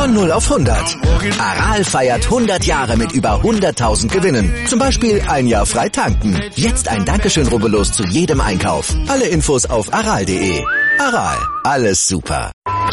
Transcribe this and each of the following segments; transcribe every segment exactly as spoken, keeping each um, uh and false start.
Von null auf hundert. Aral feiert hundert Jahre mit über hunderttausend Gewinnen. Zum Beispiel ein Jahr frei tanken. Jetzt ein Dankeschön, rubbellos zu jedem Einkauf. Alle Infos auf aral punkt de. Aral, alles super.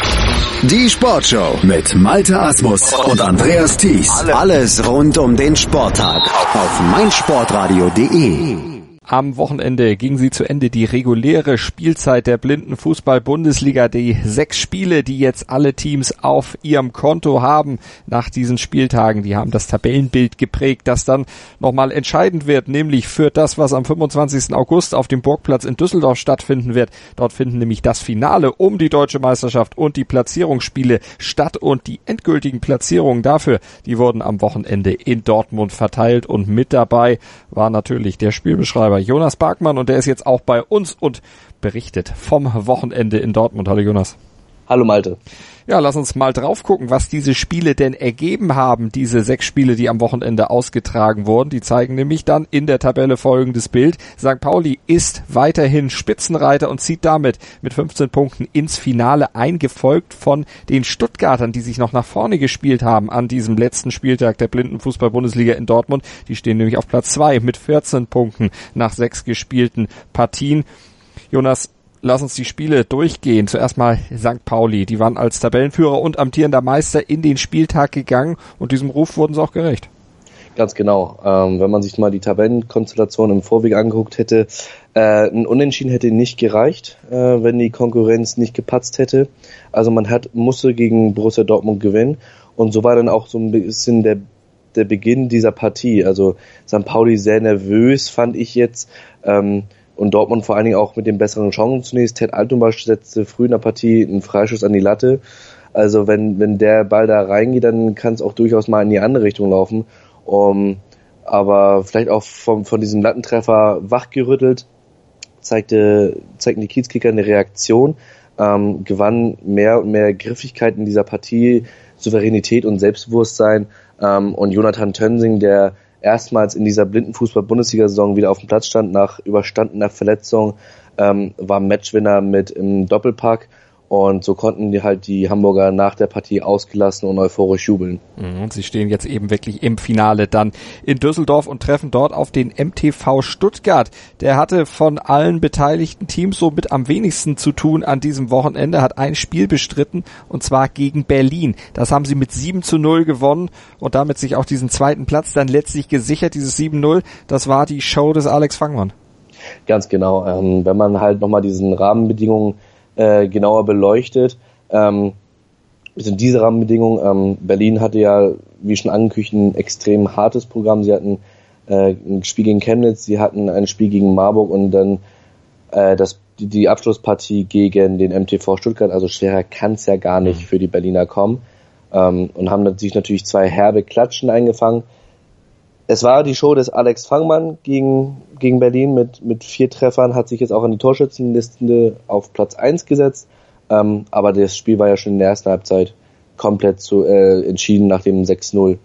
Die Sportshow mit Malte Asmus und Andreas Thies. Alles rund um den Sporttag auf meinsportradio punkt de. Am Wochenende ging sie zu Ende, die reguläre Spielzeit der Blindenfußball-Bundesliga. Die sechs Spiele, die jetzt alle Teams auf ihrem Konto haben nach diesen Spieltagen, die haben das Tabellenbild geprägt, das dann nochmal entscheidend wird, nämlich für das, was am fünfundzwanzigsten August auf dem Burgplatz in Düsseldorf stattfinden wird. Dort finden nämlich das Finale um die deutsche Meisterschaft und die Platzierungsspiele statt, und die endgültigen Platzierungen dafür, die wurden am Wochenende in Dortmund verteilt, und mit dabei war natürlich der Spielbeschreiber Jonas Barkmann, und der ist jetzt auch bei uns und berichtet vom Wochenende in Dortmund. Hallo Jonas. Hallo Malte. Ja, lass uns mal drauf gucken, was diese Spiele denn ergeben haben, diese sechs Spiele, die am Wochenende ausgetragen wurden. Die zeigen nämlich dann in der Tabelle folgendes Bild. Sankt Pauli ist weiterhin Spitzenreiter und zieht damit mit fünfzehn Punkten ins Finale ein, gefolgt von den Stuttgartern, die sich noch nach vorne gespielt haben an diesem letzten Spieltag der Blindenfußball-Bundesliga in Dortmund. Die stehen nämlich auf Platz zwei mit vierzehn Punkten nach sechs gespielten Partien. Jonas, lass uns die Spiele durchgehen. Zuerst mal Sankt Pauli. Die waren als Tabellenführer und amtierender Meister in den Spieltag gegangen, und diesem Ruf wurden sie auch gerecht. Ganz genau. Ähm, wenn man sich mal die Tabellenkonstellation im Vorweg angeguckt hätte, äh, ein Unentschieden hätte nicht gereicht, äh, wenn die Konkurrenz nicht gepatzt hätte. Also man hat musste gegen Borussia Dortmund gewinnen, und so war dann auch so ein bisschen der der Beginn dieser Partie. Also Sankt Pauli sehr nervös, fand ich jetzt. Ähm, Und Dortmund vor allen Dingen auch mit den besseren Chancen zunächst. Ted Altenbosch setzte früh in der Partie einen Freischuss an die Latte. Also wenn wenn der Ball da reingeht, dann kann es auch durchaus mal in die andere Richtung laufen. Um, aber vielleicht auch vom, von diesem Lattentreffer wachgerüttelt, zeigte, zeigten die Kiezkicker eine Reaktion, ähm, gewannen mehr und mehr Griffigkeit in dieser Partie, Souveränität und Selbstbewusstsein. Ähm, und Jonathan Tönsing, der erstmals in dieser Blindenfußball-Bundesliga-Saison wieder auf dem Platz stand nach überstandener Verletzung, ähm, war Matchwinner mit im Doppelpack, und so konnten die halt die Hamburger nach der Partie ausgelassen und euphorisch jubeln. Und sie stehen jetzt eben wirklich im Finale dann in Düsseldorf und treffen dort auf den M T V Stuttgart. Der hatte von allen beteiligten Teams so mit am wenigsten zu tun an diesem Wochenende, hat ein Spiel bestritten, und zwar gegen Berlin. Das haben sie mit sieben zu null gewonnen und damit sich auch diesen zweiten Platz dann letztlich gesichert. Dieses sieben null, das war die Show des Alex Fangmann. Ganz genau. Ähm, wenn man halt nochmal diesen Rahmenbedingungen äh, genauer beleuchtet, ähm, sind diese Rahmenbedingungen, ähm, Berlin hatte ja, wie schon angekündigt, ein extrem hartes Programm. Sie hatten äh, ein Spiel gegen Chemnitz, sie hatten ein Spiel gegen Marburg und dann äh, das, die, die Abschlusspartie gegen den M T V Stuttgart. Also schwerer kann es ja gar nicht für die Berliner kommen, ähm, und haben sich natürlich zwei herbe Klatschen eingefangen. Es war die Show des Alex Fangmann gegen, gegen Berlin mit, mit vier Treffern, hat sich jetzt auch an die Torschützenliste auf Platz eins gesetzt. Ähm, aber das Spiel war ja schon in der ersten Halbzeit komplett zu, äh, entschieden nach dem sechs null.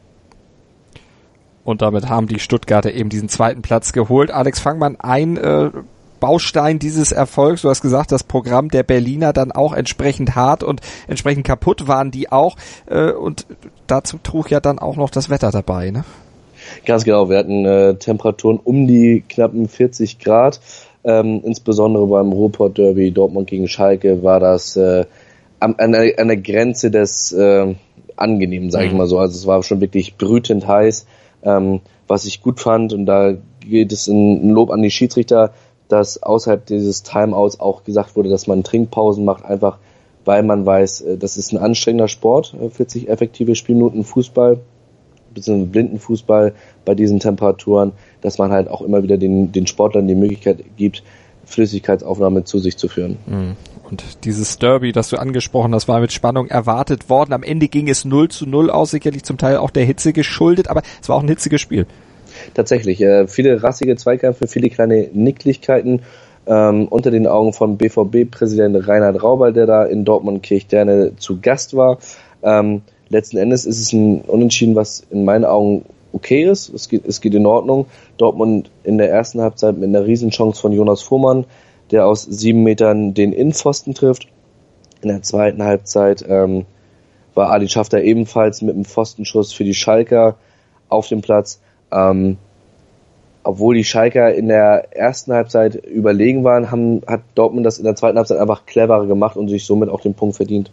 Und damit haben die Stuttgarter eben diesen zweiten Platz geholt. Alex Fangmann, ein äh, Baustein dieses Erfolgs. Du hast gesagt, das Programm der Berliner dann auch entsprechend hart und entsprechend kaputt waren die auch. Äh, und dazu trug ja dann auch noch das Wetter dabei, ne? Ganz genau, wir hatten äh, Temperaturen um die knappen vierzig Grad. Ähm, insbesondere beim Ruhrpott-Derby Dortmund gegen Schalke war das äh, an, an, der, an der Grenze des äh, Angenehmen, sage ich mal so. Also es war schon wirklich brütend heiß, ähm, was ich gut fand. Und da geht es in, ein Lob an die Schiedsrichter, dass außerhalb dieses Timeouts auch gesagt wurde, dass man Trinkpausen macht, einfach weil man weiß, äh, das ist ein anstrengender Sport, äh, vierzig effektive Spielminuten Fußball, bzw. Blindenfußball bei diesen Temperaturen, dass man halt auch immer wieder den, den Sportlern die Möglichkeit gibt, Flüssigkeitsaufnahme zu sich zu führen. Und dieses Derby, das du angesprochen hast, war mit Spannung erwartet worden. Am Ende ging es null zu null aus, sicherlich zum Teil auch der Hitze geschuldet, aber es war auch ein hitziges Spiel. Tatsächlich, äh, viele rassige Zweikämpfe, viele kleine Nicklichkeiten ähm, unter den Augen von B V B-Präsident Reinhard Rauber, der da in Dortmund-Kirchderne zu Gast war. Ähm, Letzten Endes ist es ein Unentschieden, was in meinen Augen okay ist. Es geht, es geht in Ordnung. Dortmund in der ersten Halbzeit mit einer Riesenchance von Jonas Fuhrmann, der aus sieben Metern den Innenpfosten trifft. In der zweiten Halbzeit ähm, war Ali Schafter ebenfalls mit einem Pfostenschuss für die Schalker auf dem Platz. Ähm, obwohl die Schalker in der ersten Halbzeit überlegen waren, haben, hat Dortmund das in der zweiten Halbzeit einfach cleverer gemacht und sich somit auch den Punkt verdient.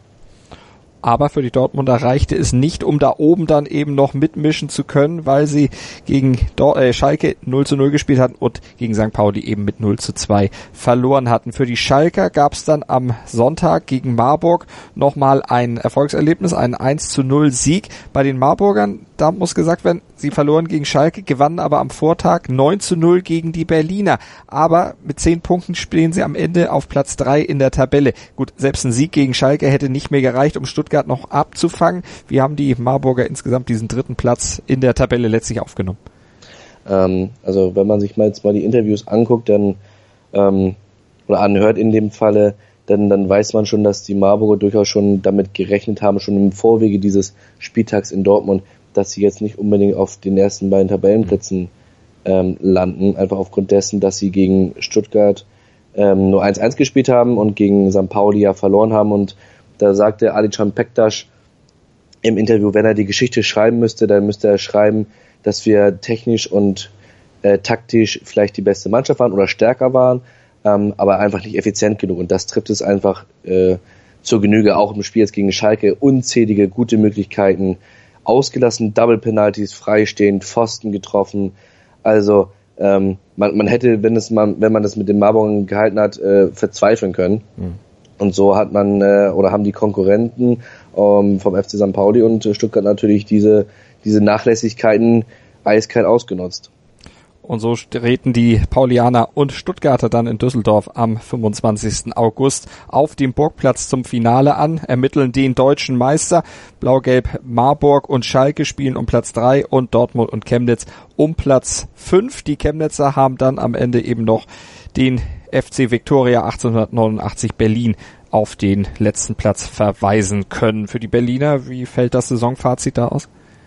Aber für die Dortmunder reichte es nicht, um da oben dann eben noch mitmischen zu können, weil sie gegen Dor- äh, Schalke null zu null gespielt hatten und gegen Sankt Pauli eben mit null zu zwei verloren hatten. Für die Schalker gab es dann am Sonntag gegen Marburg nochmal ein Erfolgserlebnis, einen eins zu null Sieg. Bei den Marburgern, da muss gesagt werden, sie verloren gegen Schalke, gewannen aber am Vortag neun zu null gegen die Berliner. Aber mit zehn Punkten stehen sie am Ende auf Platz drei in der Tabelle. Gut, selbst ein Sieg gegen Schalke hätte nicht mehr gereicht, um Stuttgart noch abzufangen. Wie haben die Marburger insgesamt diesen dritten Platz in der Tabelle letztlich aufgenommen? Ähm, also wenn man sich mal jetzt mal die Interviews anguckt, dann ähm, oder anhört in dem Falle, dann, dann weiß man schon, dass die Marburger durchaus schon damit gerechnet haben, schon im Vorwege dieses Spieltags in Dortmund, dass sie jetzt nicht unbedingt auf den ersten beiden Tabellenplätzen ähm, landen, einfach aufgrund dessen, dass sie gegen Stuttgart ähm, nur eins eins gespielt haben und gegen Sankt Pauli ja verloren haben. Und da sagte Alican Pektasch im Interview, wenn er die Geschichte schreiben müsste, dann müsste er schreiben, dass wir technisch und äh, taktisch vielleicht die beste Mannschaft waren oder stärker waren, ähm, aber einfach nicht effizient genug. Und das trifft es einfach äh, zur Genüge, auch im Spiel jetzt gegen Schalke. Unzählige gute Möglichkeiten, ausgelassen, Double Penalties, freistehend, Pfosten getroffen. Also ähm, man, man hätte, wenn es man, wenn man das mit den Marburgern gehalten hat, äh, verzweifeln können. Mhm. Und so hat man äh, oder haben die Konkurrenten ähm, vom F C Sankt Pauli und äh, Stuttgart natürlich diese diese Nachlässigkeiten eiskalt ausgenutzt. Und so treten die Paulianer und Stuttgarter dann in Düsseldorf am fünfundzwanzigsten August auf dem Burgplatz zum Finale an, ermitteln den deutschen Meister. Blau-Gelb Marburg und Schalke spielen um Platz drei und Dortmund und Chemnitz um Platz fünf. Die Chemnitzer haben dann am Ende eben noch den F C Viktoria achtzehnhundertneunundachtzig Berlin auf den letzten Platz verweisen können. Für die Berliner, wie fällt das Saisonfazit da aus?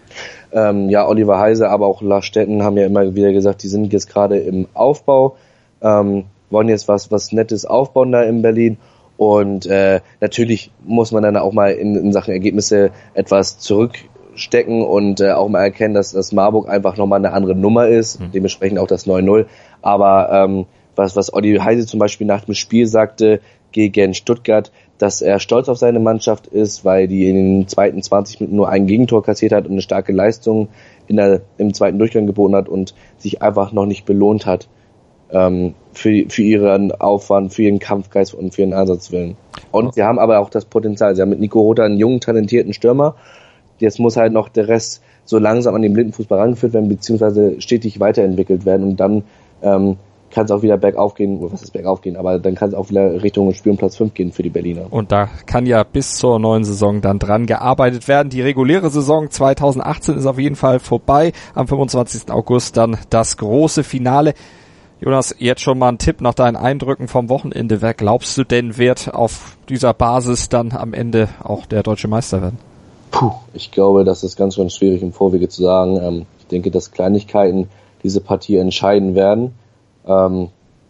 Ähm, ja, Oliver Heise, aber auch Lars Stetten haben ja immer wieder gesagt, die sind jetzt gerade im Aufbau, ähm, wollen jetzt was was Nettes aufbauen da in Berlin und äh, natürlich muss man dann auch mal in, in Sachen Ergebnisse etwas zurückstecken und äh, auch mal erkennen, dass das Marburg einfach nochmal eine andere Nummer ist, mhm. dementsprechend auch das neun null, aber ähm, was was Olli Heise zum Beispiel nach dem Spiel sagte gegen Stuttgart, dass er stolz auf seine Mannschaft ist, weil die in den zweiten zwanzig Minuten nur ein Gegentor kassiert hat und eine starke Leistung in der, im zweiten Durchgang geboten hat und sich einfach noch nicht belohnt hat ähm, für, für ihren Aufwand, für ihren Kampfgeist und für ihren Einsatzwillen. Und oh. sie haben aber auch das Potenzial. Sie haben mit Nico Rother einen jungen, talentierten Stürmer. Jetzt muss halt noch der Rest so langsam an den Blindenfußball rangeführt werden, beziehungsweise stetig weiterentwickelt werden und dann ähm, kann es auch wieder bergauf gehen, oder was ist bergauf gehen, aber dann kann es auch wieder Richtung Spiel um Platz fünf gehen für die Berliner. Und da kann ja bis zur neuen Saison dann dran gearbeitet werden. Die reguläre Saison zweitausendachtzehn ist auf jeden Fall vorbei. Am fünfundzwanzigsten August dann das große Finale. Jonas, jetzt schon mal ein Tipp nach deinen Eindrücken vom Wochenende. Wer glaubst du denn wird auf dieser Basis dann am Ende auch der deutsche Meister werden? Puh, ich glaube, das ist ganz, ganz schwierig im Vorwege zu sagen. Ähm, ich denke, dass Kleinigkeiten diese Partie entscheiden werden. Ähm,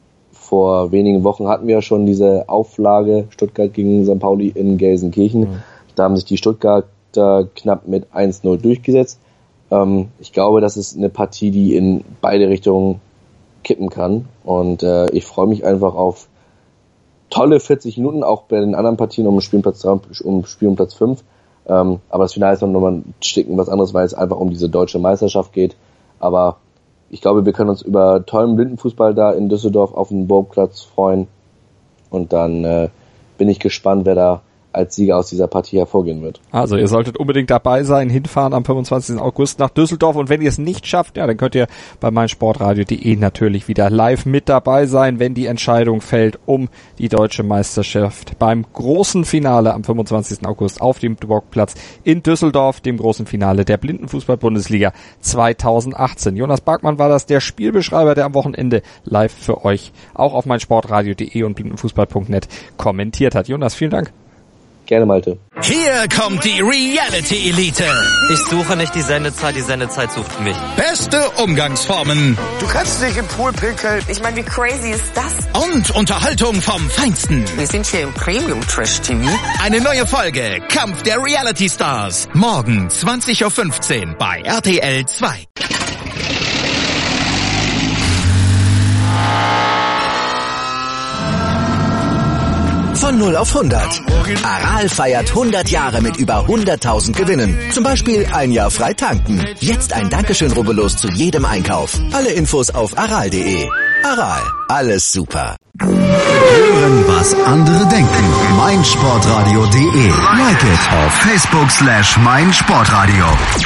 vor wenigen Wochen hatten wir ja schon diese Auflage Stuttgart gegen Sankt Pauli in Gelsenkirchen. Mhm. Da haben sich die Stuttgarter knapp mit eins null durchgesetzt. Ähm, ich glaube, das ist eine Partie, die in beide Richtungen kippen kann. Und äh, ich freue mich einfach auf tolle vierzig Minuten, auch bei den anderen Partien um Spielplatz drei, um Spiel um Platz fünf. Ähm, aber das Finale ist noch mal ein Stücken was anderes, weil es einfach um diese deutsche Meisterschaft geht. Aber ich glaube, wir können uns über tollen Blindenfußball da in Düsseldorf auf dem Burgplatz freuen. Und dann äh, bin ich gespannt, wer da als Sieger aus dieser Partie hervorgehen wird. Also ihr solltet unbedingt dabei sein, hinfahren am fünfundzwanzigsten August nach Düsseldorf und wenn ihr es nicht schafft, ja, dann könnt ihr bei meinsportradio punkt de natürlich wieder live mit dabei sein, wenn die Entscheidung fällt um die deutsche Meisterschaft beim großen Finale am fünfundzwanzigsten August auf dem Burgplatz in Düsseldorf, dem großen Finale der Blindenfußball-Bundesliga zweitausendachtzehn. Jonas Barkmann war das, der Spielbeschreiber, der am Wochenende live für euch auch auf meinsportradio punkt de und blindenfußball punkt net kommentiert hat. Jonas, vielen Dank. Gerne, Malte. Hier kommt die Reality Elite. Ich suche nicht die Sendezeit, die Sendezeit sucht mich. Beste Umgangsformen. Du kannst nicht im Pool pinkeln. Ich meine, wie crazy ist das? Und Unterhaltung vom Feinsten. Wir sind hier im Premium-Trash-T V. Eine neue Folge Kampf der Reality Stars. Morgen zwanzig Uhr fünfzehn bei R T L zwei. Von null auf hundert. Aral feiert hundert Jahre mit über hunderttausend Gewinnen. Zum Beispiel ein Jahr frei tanken. Jetzt ein Dankeschön, rubbellos zu jedem Einkauf. Alle Infos auf aral punkt de. Aral, alles super. Hören, was andere denken. meinsportradio punkt de. Like it auf Facebook slash meinsportradio.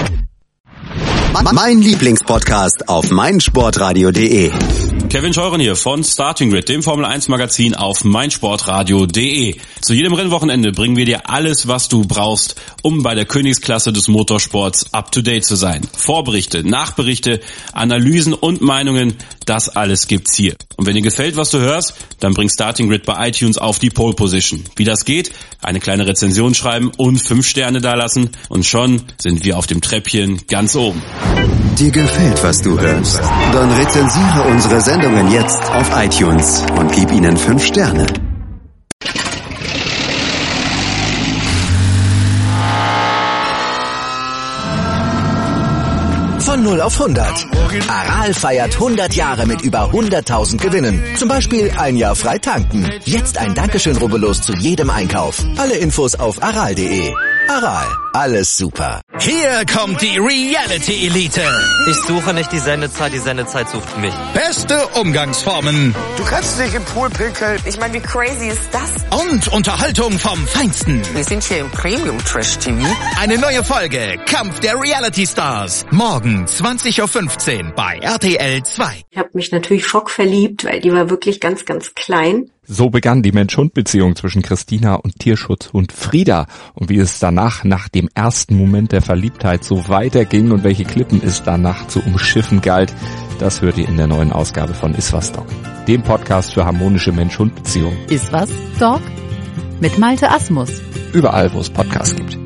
Mein Lieblingspodcast auf meinsportradio punkt de. Kevin Scheuren hier von Starting Grid, dem Formel eins Magazin auf meinsportradio punkt de. Zu jedem Rennwochenende bringen wir dir alles, was du brauchst, um bei der Königsklasse des Motorsports up to date zu sein. Vorberichte, Nachberichte, Analysen und Meinungen, das alles gibt's hier. Und wenn dir gefällt, was du hörst, dann bring Starting Grid bei iTunes auf die Pole Position. Wie das geht? Eine kleine Rezension schreiben und fünf Sterne dalassen und schon sind wir auf dem Treppchen ganz oben. Dir gefällt, was du hörst? Dann rezensiere unsere Sendungen jetzt auf iTunes und gib ihnen fünf Sterne. Von null auf hundert. Aral feiert hundert Jahre mit über hunderttausend Gewinnen. Zum Beispiel ein Jahr frei tanken. Jetzt ein Dankeschön, rubbellos zu jedem Einkauf. Alle Infos auf aral punkt de. Aral, alles super. Hier kommt die Reality Elite. Ich suche nicht die Sendezeit, die Sendezeit sucht mich. Beste Umgangsformen. Du kannst nicht im Pool pinkeln. Ich meine, wie crazy ist das? Und Unterhaltung vom Feinsten. Wir sind hier im Premium-Trash-T V. Eine neue Folge Kampf der Reality Stars. Morgen zwanzig Uhr fünfzehn bei R T L zwei. Ich habe mich natürlich schockverliebt, weil die war wirklich ganz, ganz klein. So begann die Mensch-Hund-Beziehung zwischen Christina und Tierschutzhund Frieda. Und wie es danach, nach dem ersten Moment der Verliebtheit, so weiterging und welche Klippen es danach zu umschiffen galt, das hört ihr in der neuen Ausgabe von Iswas Dog, dem Podcast für harmonische Mensch-Hund-Beziehungen. Iswas Dog mit Malte Asmus. Überall, wo es Podcasts gibt.